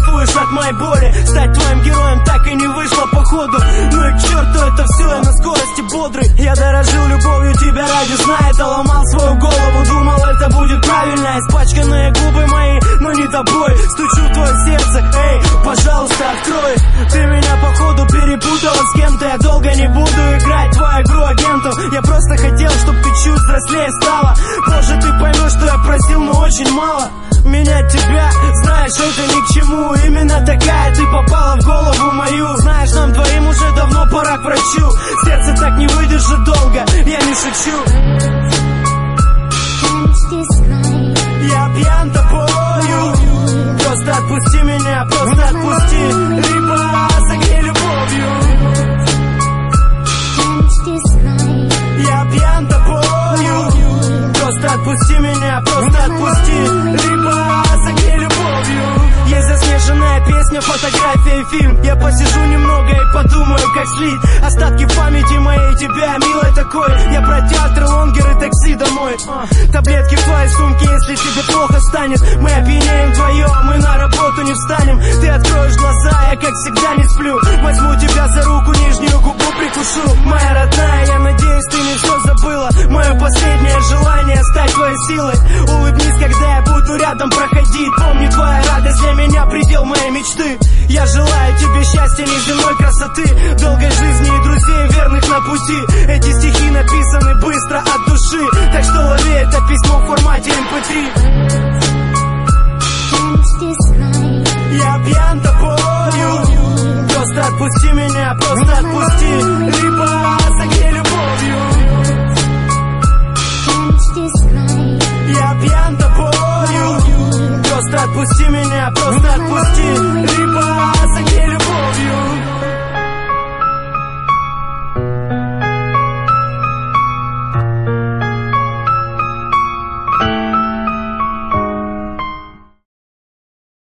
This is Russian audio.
кайфуешь от моей боли. Стать твоим героем так и не вышло походу. Ну и к черту это все, я на скорости бодрый. Я дорожил любовью тебя ради сна. Это ломал свою голову, думал это будет правильно. Испачканные губы мои, но не тобой. Стучу в твое сердце, эй, пожалуйста, открой. Ты меня походу перепутала с кем-то. Я долго не буду играть твою игру агентов. Я просто хотел, чтобы ты чуть взрослее стала. Может ты поймешь, что я просил, но очень мало. Менять тебя, знаешь, это ни к чему. Именно такая ты попала в голову мою. Знаешь, нам двоим уже давно пора к врачу. Сердце так не выдержит долго, я не шучу. Я пьян тобою. Просто отпусти меня, просто отпусти. Либо согрей любовью. Я пьян тобою. Просто отпусти меня, просто отпусти. Либо согрей любовью. Есть заснеженная песня, фотография и фильм. Я посижу немного и подумаю, как слить остатки памяти моей тебя, милой такой. Я про театр, лонгер и такси домой. Таблетки в твоей сумке, если тебе плохо станет. Мы опьянеем вдвоем, мы на работу не встанем. Ты откроешь глаза, я как всегда не сплю. Возьму тебя за руку, нижнюю губу прикушу. Моя родная, я надеюсь, ты не все забыла. Мое последнее желание стать твоей силой. Улыбнись, когда я буду рядом проходить. Помни, твоя радость для меня предел моей мечты. Я желаю тебе счастья, неземной красоты, долгой жизни и друзей, верных на пути. Эти стихи написаны быстро от души, так что лови это письмо в формате MP3. Я пьян тобою. Просто отпусти меня, просто отпусти. Либо согрей любовью. Я пьян тобою. Просто отпусти меня, просто отпусти. Либо согрей любовью.